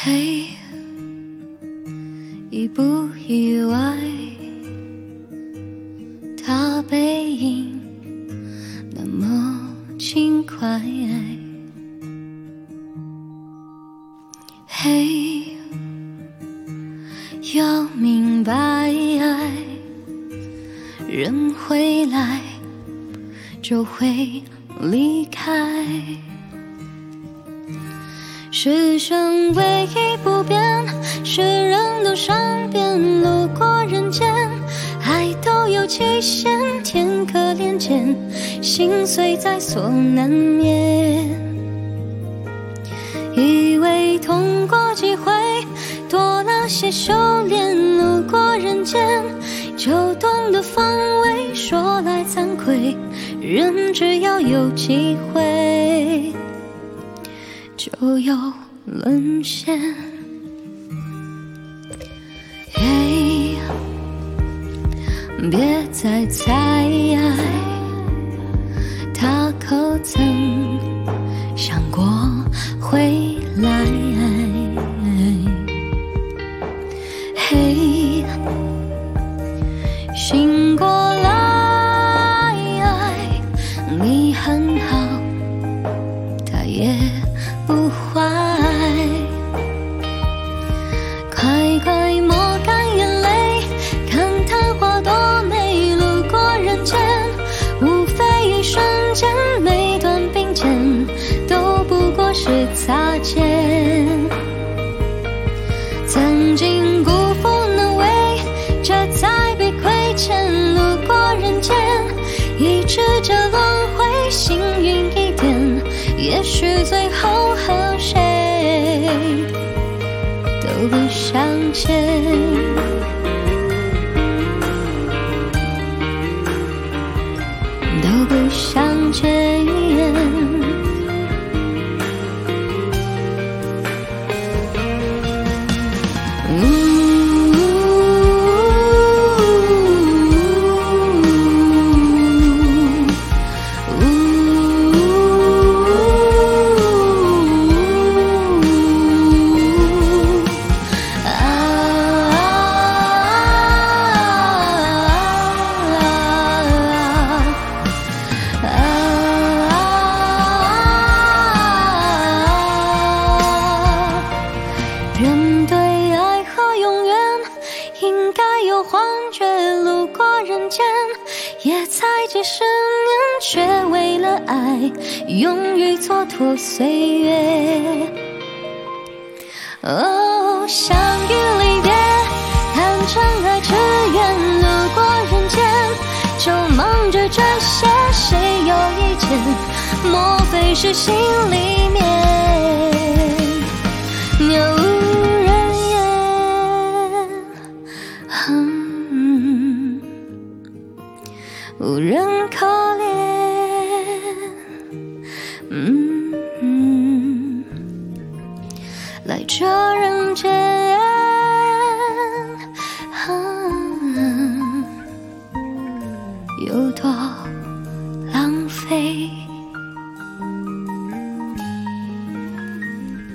嘿，意不意外？他背影那么轻快。嘿，要明白，人会来就会离开，世上唯一不变是人都善变，路过人间爱都有期限，天可怜见，心碎在所难免。以为痛过几回，多了些修炼，路过人间就懂得防卫，说来惭愧，人只要有机会就有沦陷。嘿，别再猜，他可曾想过回来？嘿，醒过来，你很好，他也不坏，快快抹干眼泪，看昙花多美，路过人间无非一瞬间，每段并肩都不过是擦肩。曾经辜负能为，这才被亏欠，路过人间一直这轮回，幸运一点，也许最后和谁都不相见。都不相见。人对爱和永远应该有幻觉，路过人间也才几十年，却为了爱勇于蹉跎岁月。哦，相遇离别谈真爱之缘，路过人间就忙着这些，谁有意见？莫非是心里面有人言？无人可怜。来这人间